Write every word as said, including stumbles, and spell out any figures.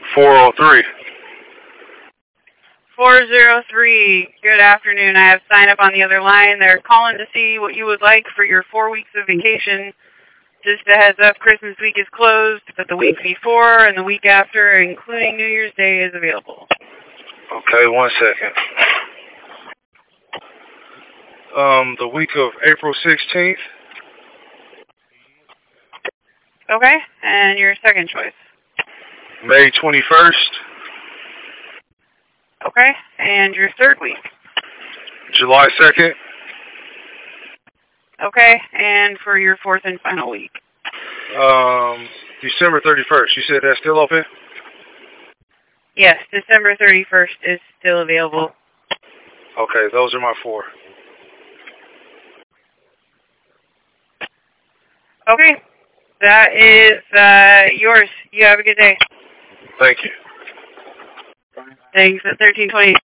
four oh three. four oh three, good afternoon. I have sign up on the other line. They're calling to see what you would like for your four weeks of vacation. Just a heads up, Christmas week is closed, but the week before and the week after, including New Year's Day, is available. Okay, one second. Um, the week of April sixteenth. Okay, and your second choice? May twenty-first. Okay, and your third week? July second. Okay, and for your fourth and final week? Um, December thirty-first. You said that's still open? Yes, December thirty-first is still available. Okay, those are my four. Okay, that is uh, yours. You have a good day. Thank you. Thanks at thirteen twenty.